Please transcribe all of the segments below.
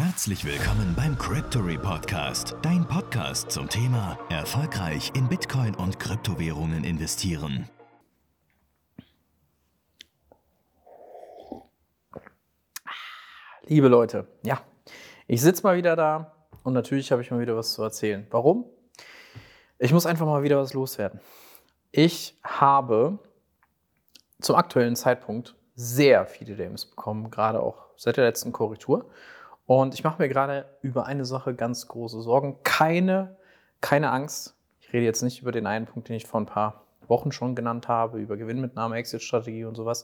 Herzlich willkommen beim Cryptory Podcast, dein Podcast zum Thema erfolgreich in Bitcoin und Kryptowährungen investieren. Liebe Leute, ja, ich sitze mal wieder da und natürlich habe ich mal wieder was zu erzählen. Warum? Ich muss einfach mal wieder was loswerden. Ich habe zum aktuellen Zeitpunkt sehr viele DMs bekommen, gerade auch seit der letzten Korrektur. Und ich mache mir gerade über eine Sache ganz große Sorgen. Keine Angst. Ich rede jetzt nicht über den einen Punkt, den ich vor ein paar Wochen schon genannt habe, über Gewinnmitnahme, Exit-Strategie und sowas.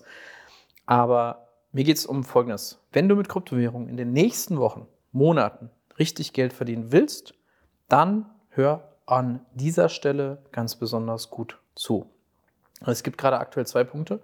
Aber mir geht es um Folgendes. Wenn du mit Kryptowährungen in den nächsten Wochen, Monaten richtig Geld verdienen willst, dann hör an dieser Stelle ganz besonders gut zu. Es gibt gerade aktuell 2 Punkte,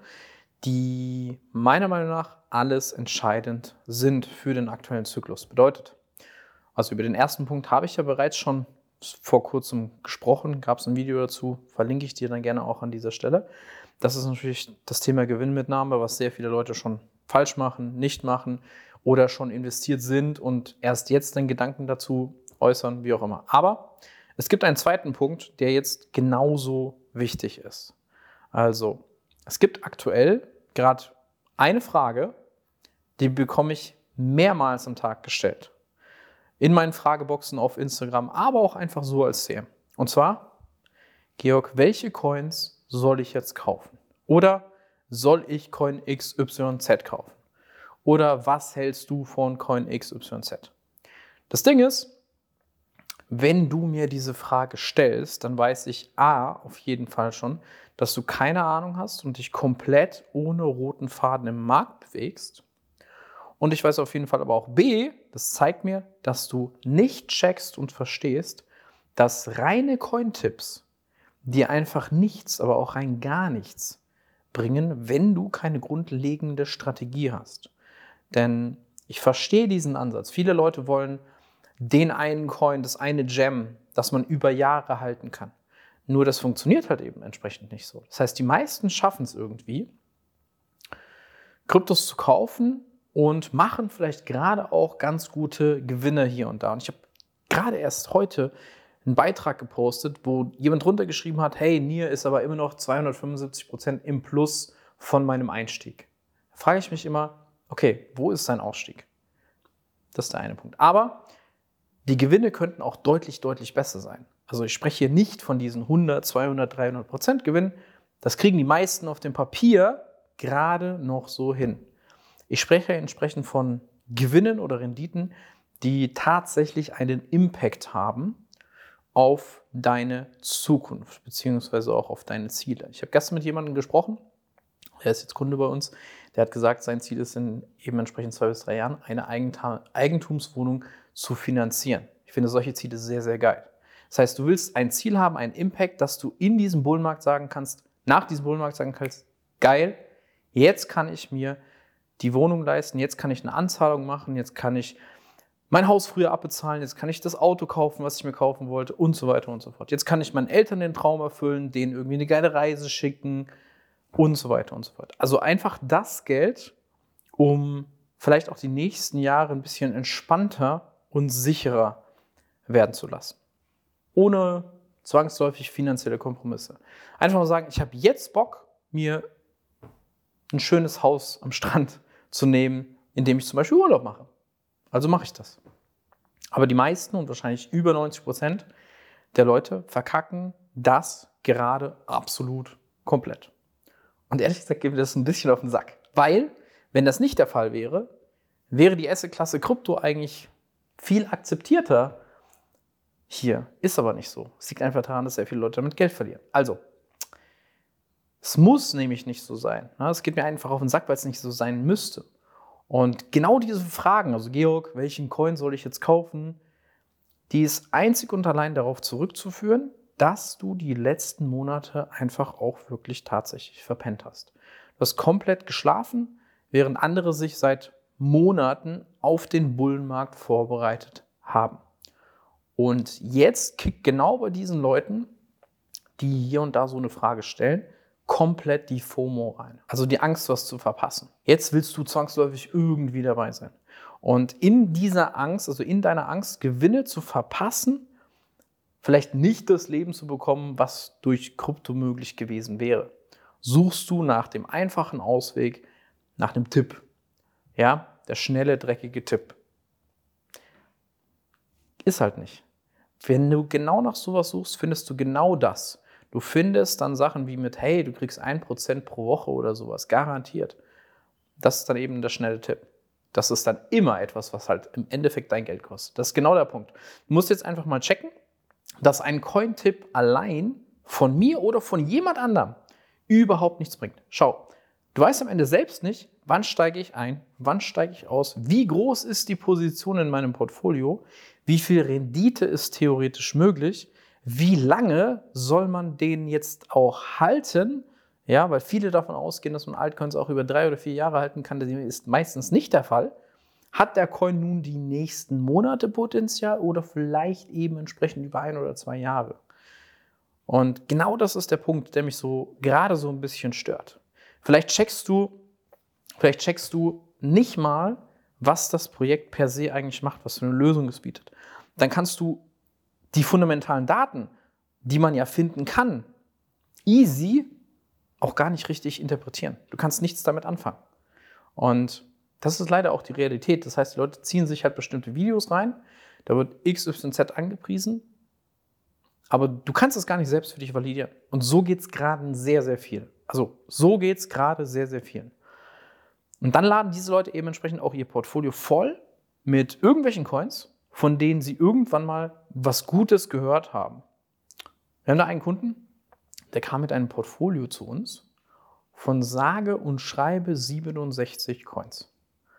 die meiner Meinung nach alles entscheidend sind für den aktuellen Zyklus. Bedeutet, also über den ersten Punkt habe ich ja bereits schon vor kurzem gesprochen, gab es ein Video dazu, verlinke ich dir dann gerne auch an dieser Stelle. Das ist natürlich das Thema Gewinnmitnahme, was sehr viele Leute schon falsch machen, nicht machen oder schon investiert sind und erst jetzt den Gedanken dazu äußern, wie auch immer. Aber es gibt einen zweiten Punkt, der jetzt genauso wichtig ist. Also, es gibt aktuell gerade eine Frage, die bekomme ich mehrmals am Tag gestellt. In meinen Frageboxen auf Instagram, aber auch einfach so als CM. Und zwar, Georg, welche Coins soll ich jetzt kaufen? Oder soll ich Coin XYZ kaufen? Oder was hältst du von Coin XYZ? Das Ding ist, wenn du mir diese Frage stellst, dann weiß ich auf jeden Fall schon, dass du keine Ahnung hast und dich komplett ohne roten Faden im Markt bewegst. Und ich weiß auf jeden Fall aber auch B, das zeigt mir, dass du nicht checkst und verstehst, dass reine Coin-Tipps dir einfach nichts, aber auch rein gar nichts bringen, wenn du keine grundlegende Strategie hast. Denn ich verstehe diesen Ansatz. Viele Leute wollen den einen Coin, das eine Gem, das man über Jahre halten kann. Nur das funktioniert halt eben entsprechend nicht so. Das heißt, die meisten schaffen es irgendwie, Kryptos zu kaufen und machen vielleicht gerade auch ganz gute Gewinne hier und da. Und ich habe gerade erst heute einen Beitrag gepostet, wo jemand drunter geschrieben hat, hey, NIR ist aber immer noch 275% im Plus von meinem Einstieg. Da frage ich mich immer, okay, wo ist dein Ausstieg? Das ist der eine Punkt. Aber die Gewinne könnten auch deutlich, deutlich besser sein. Also ich spreche hier nicht von diesen 100, 200, 300% Gewinn. Das kriegen die meisten auf dem Papier gerade noch so hin. Ich spreche entsprechend von Gewinnen oder Renditen, die tatsächlich einen Impact haben auf deine Zukunft, beziehungsweise auch auf deine Ziele. Ich habe gestern mit jemandem gesprochen, der ist jetzt Kunde bei uns, der hat gesagt, sein Ziel ist in eben entsprechend 2 bis 3 Jahren eine Eigentumswohnung zu finanzieren. Ich finde solche Ziele sehr, sehr geil. Das heißt, du willst ein Ziel haben, einen Impact, dass du in diesem Bullenmarkt sagen kannst, nach diesem Bullenmarkt sagen kannst, geil, jetzt kann ich mir die Wohnung leisten, jetzt kann ich eine Anzahlung machen, jetzt kann ich mein Haus früher abbezahlen, jetzt kann ich das Auto kaufen, was ich mir kaufen wollte und so weiter und so fort. Jetzt kann ich meinen Eltern den Traum erfüllen, denen irgendwie eine geile Reise schicken und so weiter und so fort. Also einfach das Geld, um vielleicht auch die nächsten Jahre ein bisschen entspannter und sicherer werden zu lassen. Ohne zwangsläufig finanzielle Kompromisse. Einfach mal sagen, ich habe jetzt Bock, mir ein schönes Haus am Strand zu nehmen, in dem ich zum Beispiel Urlaub mache. Also mache ich das. Aber die meisten und wahrscheinlich über 90% der Leute verkacken das gerade absolut komplett. Und ehrlich gesagt geht mir das ein bisschen auf den Sack. Weil, wenn das nicht der Fall wäre, wäre die Asset-Klasse Krypto eigentlich viel akzeptierter hier. Ist aber nicht so. Es liegt einfach daran, dass sehr viele Leute damit Geld verlieren. Also, es muss nämlich nicht so sein. Es geht mir einfach auf den Sack, weil es nicht so sein müsste. Und genau diese Fragen, also Georg, welchen Coin soll ich jetzt kaufen, die ist einzig und allein darauf zurückzuführen, dass du die letzten Monate einfach auch wirklich tatsächlich verpennt hast. Du hast komplett geschlafen, während andere sich seit Monaten auf den Bullenmarkt vorbereitet haben. Und jetzt kickt genau bei diesen Leuten, die hier und da so eine Frage stellen, komplett die FOMO rein. Also die Angst, was zu verpassen. Jetzt willst du zwangsläufig irgendwie dabei sein. Und in dieser Angst, also in deiner Angst, Gewinne zu verpassen, vielleicht nicht das Leben zu bekommen, was durch Krypto möglich gewesen wäre, suchst du nach dem einfachen Ausweg, nach einem Tipp. Ja, der schnelle, dreckige Tipp. Ist halt nicht. Wenn du genau nach sowas suchst, findest du genau das. Du findest dann Sachen wie mit, hey, du kriegst 1% pro Woche oder sowas, garantiert. Das ist dann eben der schnelle Tipp. Das ist dann immer etwas, was halt im Endeffekt dein Geld kostet. Das ist genau der Punkt. Du musst jetzt einfach mal checken, dass ein Coin-Tipp allein von mir oder von jemand anderem überhaupt nichts bringt. Schau, du weißt am Ende selbst nicht, wann steige ich ein, wann steige ich aus, wie groß ist die Position in meinem Portfolio, wie viel Rendite ist theoretisch möglich, wie lange soll man den jetzt auch halten, ja, weil viele davon ausgehen, dass man Altcoins auch über 3 oder 4 Jahre halten kann. Das ist meistens nicht der Fall. Hat der Coin nun die nächsten Monate Potenzial oder vielleicht eben entsprechend über 1 oder 2 Jahre? Und genau das ist der Punkt, der mich so gerade so ein bisschen stört. Vielleicht checkst du nicht mal, was das Projekt per se eigentlich macht, was für eine Lösung es bietet. Dann kannst du die fundamentalen Daten, die man ja finden kann, easy auch gar nicht richtig interpretieren. Du kannst nichts damit anfangen. Und das ist leider auch die Realität. Das heißt, die Leute ziehen sich halt bestimmte Videos rein, da wird XYZ angepriesen, aber du kannst es gar nicht selbst für dich validieren. Und so geht es gerade sehr, sehr viel. Also so geht es gerade sehr, sehr vielen. Und dann laden diese Leute eben entsprechend auch ihr Portfolio voll mit irgendwelchen Coins, von denen sie irgendwann mal was Gutes gehört haben. Wir haben da einen Kunden, der kam mit einem Portfolio zu uns von sage und schreibe 67 Coins.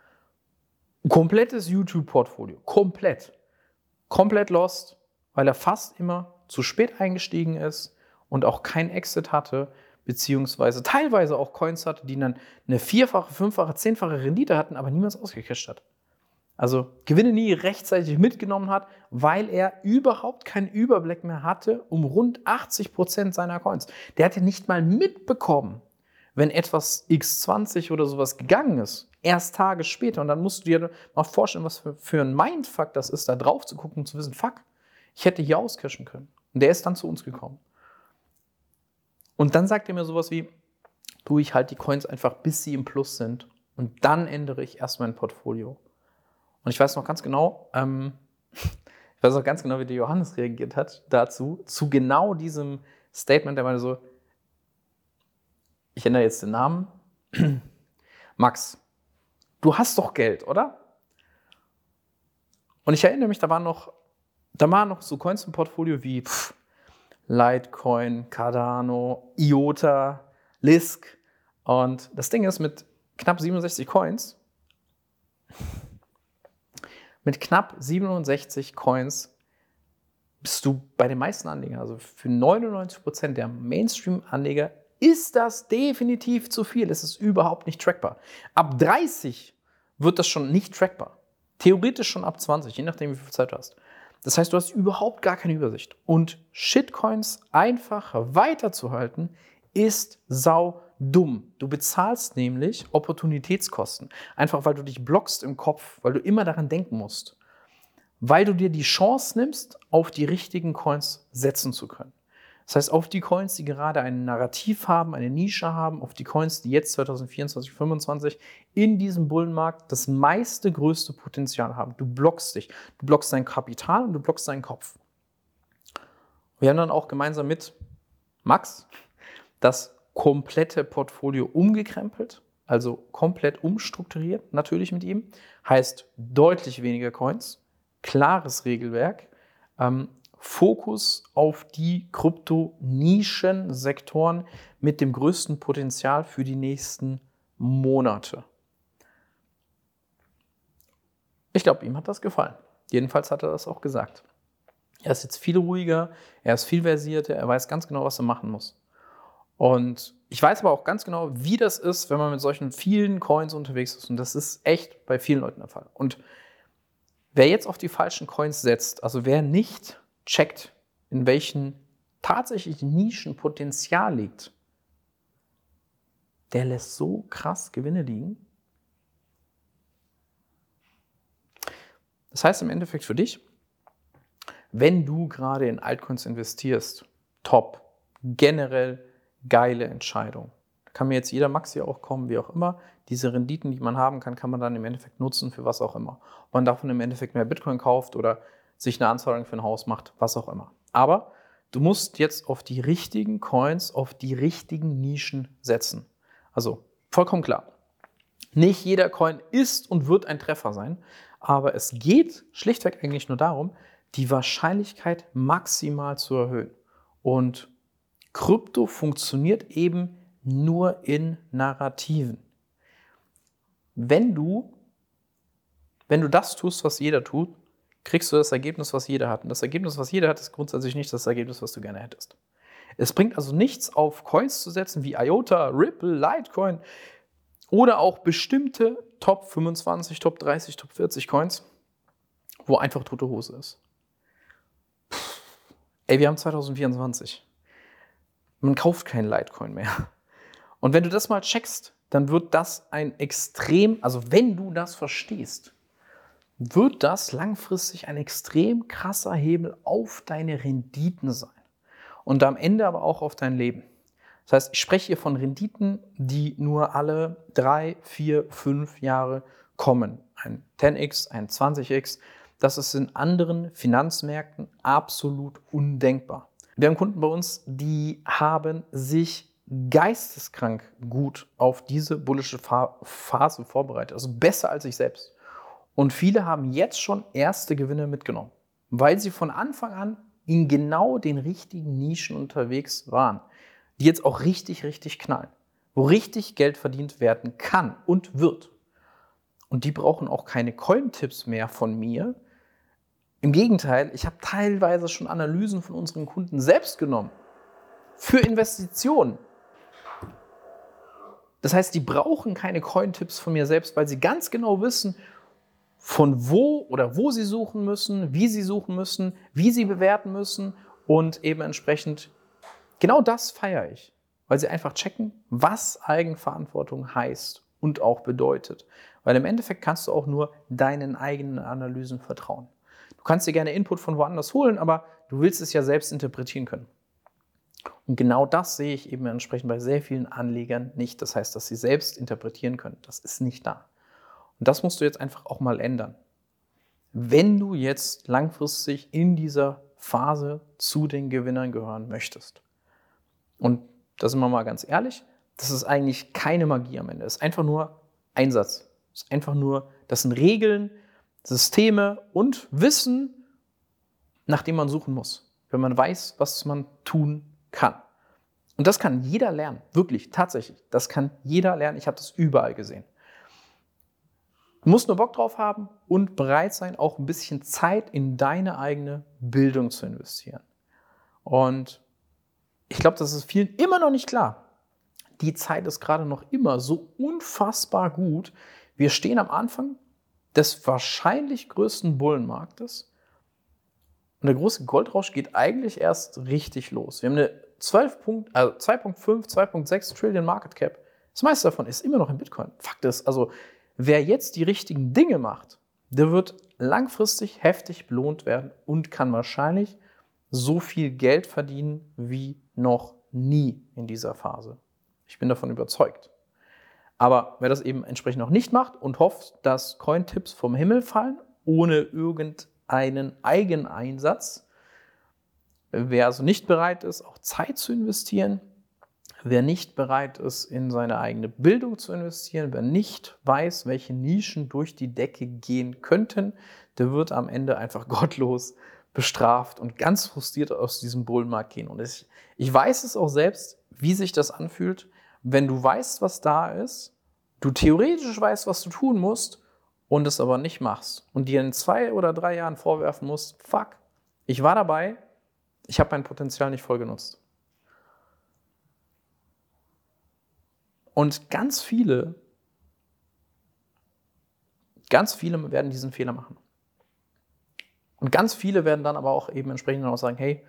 Komplettes YouTube-Portfolio. Komplett lost, weil er fast immer zu spät eingestiegen ist und auch kein Exit hatte, beziehungsweise teilweise auch Coins hatte, die dann eine 4-fache, 5-fache, 10-fache Rendite hatten, aber niemals ausgecasht hat. Also Gewinne nie rechtzeitig mitgenommen hat, weil er überhaupt keinen Überblick mehr hatte um rund 80% seiner Coins. Der hat ja nicht mal mitbekommen, wenn etwas X20 oder sowas gegangen ist, erst Tage später. Und dann musst du dir mal vorstellen, was für ein Mindfuck das ist, da drauf zu gucken und zu wissen, fuck, ich hätte hier auscashen können. Und der ist dann zu uns gekommen. Und dann sagt er mir sowas wie, du, ich halte die Coins einfach, bis sie im Plus sind. Und dann ändere ich erst mein Portfolio. Und ich weiß noch ganz genau, wie der Johannes reagiert hat dazu, zu genau diesem Statement. Der meinte so, ich ändere jetzt den Namen, Max, du hast doch Geld, oder? Und ich erinnere mich, da waren noch so Coins im Portfolio wie Litecoin, Cardano, IOTA, Lisk. Und das Ding ist, mit knapp 67 Coins bist du bei den meisten Anlegern, also für 99% der Mainstream-Anleger, ist das definitiv zu viel. Es ist überhaupt nicht trackbar. Ab 30 wird das schon nicht trackbar. Theoretisch schon ab 20, je nachdem, wie viel Zeit du hast. Das heißt, du hast überhaupt gar keine Übersicht. Und Shitcoins einfach weiterzuhalten, ist sau dumm. Du bezahlst nämlich Opportunitätskosten. Einfach, weil du dich blockst im Kopf, weil du immer daran denken musst. Weil du dir die Chance nimmst, auf die richtigen Coins setzen zu können. Das heißt, auf die Coins, die gerade ein Narrativ haben, eine Nische haben, auf die Coins, die jetzt 2024, 2025 in diesem Bullenmarkt das größte Potenzial haben. Du blockst dich. Du blockst dein Kapital und du blockst deinen Kopf. Wir haben dann auch gemeinsam mit Max das komplette Portfolio umgekrempelt, also komplett umstrukturiert, natürlich mit ihm. Heißt deutlich weniger Coins, klares Regelwerk, Fokus auf die Krypto-Nischen-Sektoren mit dem größten Potenzial für die nächsten Monate. Ich glaube, ihm hat das gefallen. Jedenfalls hat er das auch gesagt. Er ist jetzt viel ruhiger, er ist viel versierter, er weiß ganz genau, was er machen muss. Und ich weiß aber auch ganz genau, wie das ist, wenn man mit solchen vielen Coins unterwegs ist. Und das ist echt bei vielen Leuten der Fall. Und wer jetzt auf die falschen Coins setzt, also wer nicht checkt, in welchen tatsächlich Nischen Potenzial liegt, der lässt so krass Gewinne liegen. Das heißt im Endeffekt für dich, wenn du gerade in Altcoins investierst, top, generell geile Entscheidung. Da kann mir jetzt jeder Maxi auch kommen, wie auch immer. Diese Renditen, die man haben kann, kann man dann im Endeffekt nutzen für was auch immer. Ob man davon im Endeffekt mehr Bitcoin kauft oder sich eine Anzahlung für ein Haus macht, was auch immer. Aber du musst jetzt auf die richtigen Coins, auf die richtigen Nischen setzen. Also vollkommen klar. Nicht jeder Coin ist und wird ein Treffer sein, aber es geht schlichtweg eigentlich nur darum, die Wahrscheinlichkeit maximal zu erhöhen. Und Krypto funktioniert eben nur in Narrativen. Wenn du das tust, was jeder tut, kriegst du das Ergebnis, was jeder hat. Und das Ergebnis, was jeder hat, ist grundsätzlich nicht das Ergebnis, was du gerne hättest. Es bringt also nichts, auf Coins zu setzen wie IOTA, Ripple, Litecoin oder auch bestimmte Top 25, Top 30, Top 40 Coins, wo einfach tote Hose ist. Ey, wir haben 2024. Man kauft keinen Litecoin mehr. Und wenn du das mal checkst, dann wird das also wenn du das verstehst, wird das langfristig ein extrem krasser Hebel auf deine Renditen sein. Und am Ende aber auch auf dein Leben. Das heißt, ich spreche hier von Renditen, die nur alle 3, 4, 5 Jahre kommen. Ein 10x, ein 20x. Das ist in anderen Finanzmärkten absolut undenkbar. Wir haben Kunden bei uns, die haben sich geisteskrank gut auf diese bullische Phase vorbereitet. Also besser als ich selbst. Und viele haben jetzt schon erste Gewinne mitgenommen, weil sie von Anfang an in genau den richtigen Nischen unterwegs waren, die jetzt auch richtig, richtig knallen, wo richtig Geld verdient werden kann und wird. Und die brauchen auch keine Coin-Tipps mehr von mir. Im Gegenteil, ich habe teilweise schon Analysen von unseren Kunden selbst genommen für Investitionen. Das heißt, die brauchen keine Coin-Tipps von mir selbst, weil sie ganz genau wissen, von wo sie suchen müssen, wie sie bewerten müssen und eben entsprechend genau das feiere ich, weil sie einfach checken, was Eigenverantwortung heißt und auch bedeutet. Weil im Endeffekt kannst du auch nur deinen eigenen Analysen vertrauen. Du kannst dir gerne Input von woanders holen, aber du willst es ja selbst interpretieren können. Und genau das sehe ich eben entsprechend bei sehr vielen Anlegern nicht. Das heißt, dass sie selbst interpretieren können. Das ist nicht da. Und das musst du jetzt einfach auch mal ändern. Wenn du jetzt langfristig in dieser Phase zu den Gewinnern gehören möchtest. Und da sind wir mal ganz ehrlich, das ist eigentlich keine Magie am Ende. Es ist einfach nur Einsatz. Das sind Regeln, Systeme und Wissen, nach dem man suchen muss, wenn man weiß, was man tun kann. Und das kann jeder lernen, wirklich, tatsächlich. Das kann jeder lernen. Ich habe das überall gesehen. Du musst nur Bock drauf haben und bereit sein, auch ein bisschen Zeit in deine eigene Bildung zu investieren. Und ich glaube, das ist vielen immer noch nicht klar. Die Zeit ist gerade noch immer so unfassbar gut. Wir stehen am Anfang des wahrscheinlich größten Bullenmarktes. Und der große Goldrausch geht eigentlich erst richtig los. Wir haben eine 2,5, 2,6 Trillion Market Cap. Das meiste davon ist immer noch in Bitcoin. Fakt ist, also wer jetzt die richtigen Dinge macht, der wird langfristig heftig belohnt werden und kann wahrscheinlich so viel Geld verdienen wie noch nie in dieser Phase. Ich bin davon überzeugt. Aber wer das eben entsprechend noch nicht macht und hofft, dass Coin-Tipps vom Himmel fallen, ohne irgendeinen Eigeneinsatz, wer also nicht bereit ist, auch Zeit zu investieren, wer nicht bereit ist, in seine eigene Bildung zu investieren, wer nicht weiß, welche Nischen durch die Decke gehen könnten, der wird am Ende einfach gottlos bestraft und ganz frustriert aus diesem Bullenmarkt gehen. Und ich weiß es auch selbst, wie sich das anfühlt, wenn du weißt, was da ist, du theoretisch weißt, was du tun musst und es aber nicht machst und dir in 2 oder 3 Jahren vorwerfen musst, fuck, ich war dabei, ich habe mein Potenzial nicht voll genutzt. Und ganz viele werden diesen Fehler machen. Und ganz viele werden dann aber auch eben entsprechend auch sagen, hey,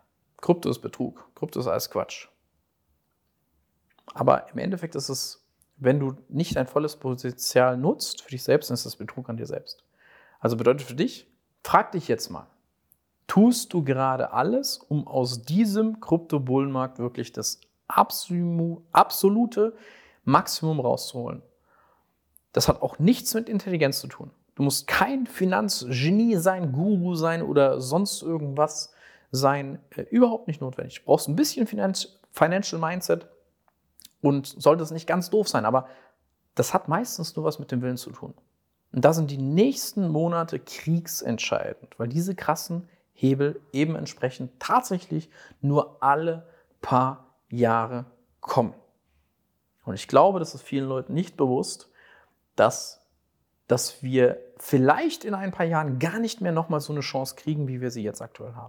Krypto ist Betrug, Krypto ist alles Quatsch. Aber im Endeffekt ist es wenn du nicht dein volles Potenzial nutzt für dich selbst, dann ist das Betrug an dir selbst. Also bedeutet für dich, frag dich jetzt mal, tust du gerade alles, um aus diesem Krypto-Bullenmarkt wirklich das absolute Maximum rauszuholen? Das hat auch nichts mit Intelligenz zu tun. Du musst kein Finanzgenie sein, Guru sein oder sonst irgendwas sein. Überhaupt nicht notwendig. Du brauchst ein bisschen Financial Mindset und sollte es nicht ganz doof sein, aber das hat meistens nur was mit dem Willen zu tun. Und da sind die nächsten Monate kriegsentscheidend, weil diese krassen Hebel eben entsprechend tatsächlich nur alle paar Jahre kommen. Und ich glaube, das ist vielen Leuten nicht bewusst, dass wir vielleicht in ein paar Jahren gar nicht mehr nochmal so eine Chance kriegen, wie wir sie jetzt aktuell haben.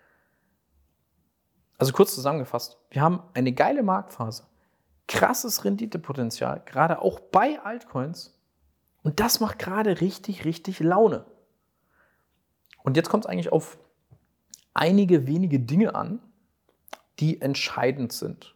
Also kurz zusammengefasst, wir haben eine geile Marktphase, krasses Renditepotenzial, gerade auch bei Altcoins, und das macht gerade richtig, richtig Laune. Und jetzt kommt es eigentlich auf einige wenige Dinge an, die entscheidend sind.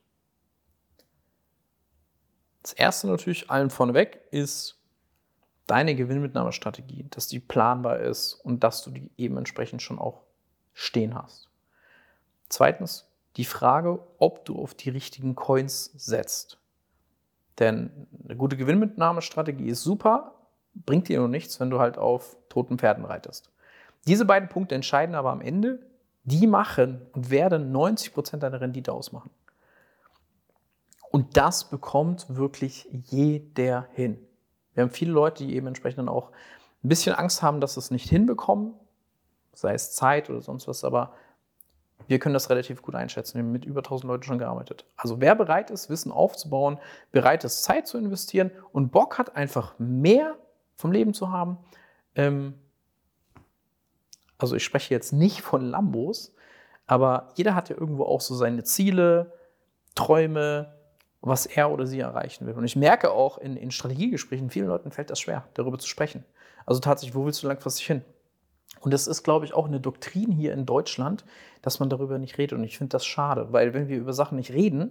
Das erste natürlich allen vorneweg ist deine Gewinnmitnahmestrategie, dass die planbar ist und dass du die eben entsprechend schon auch stehen hast. Zweitens die Frage, ob du auf die richtigen Coins setzt. Denn eine gute Gewinnmitnahmestrategie ist super, bringt dir nur nichts, wenn du halt auf toten Pferden reitest. Diese beiden Punkte entscheiden aber am Ende, die machen und werden 90% deiner Rendite ausmachen. Und das bekommt wirklich jeder hin. Wir haben viele Leute, die eben entsprechend dann auch ein bisschen Angst haben, dass sie es nicht hinbekommen, sei es Zeit oder sonst was, aber wir können das relativ gut einschätzen. Wir haben mit über 1000 Leuten schon gearbeitet. Also wer bereit ist, Wissen aufzubauen, bereit ist, Zeit zu investieren und Bock hat, einfach mehr vom Leben zu haben. Also ich spreche jetzt nicht von Lambos, aber jeder hat ja irgendwo auch so seine Ziele, Träume, was er oder sie erreichen will. Und ich merke auch in Strategiegesprächen, vielen Leuten fällt das schwer, darüber zu sprechen. Also tatsächlich, wo willst du langfristig hin? Und das ist, glaube ich, auch eine Doktrin hier in Deutschland, dass man darüber nicht redet. Und ich finde das schade, weil wenn wir über Sachen nicht reden,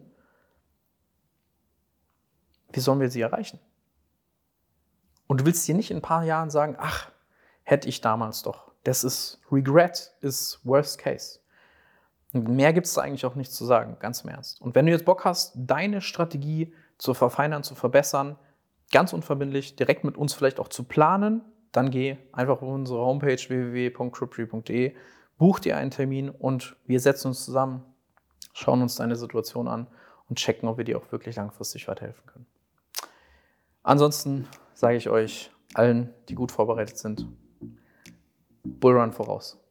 wie sollen wir sie erreichen? Und du willst dir nicht in ein paar Jahren sagen, ach, hätte ich damals doch. Das ist Regret, ist Worst Case. Und mehr gibt es da eigentlich auch nichts zu sagen, ganz im Ernst. Und wenn du jetzt Bock hast, deine Strategie zu verfeinern, zu verbessern, ganz unverbindlich, direkt mit uns vielleicht auch zu planen, dann geh einfach auf unsere Homepage www.cryptory.de, buch dir einen Termin und wir setzen uns zusammen, schauen uns deine Situation an und checken, ob wir dir auch wirklich langfristig weiterhelfen können. Ansonsten sage ich euch allen, die gut vorbereitet sind, Bullrun voraus.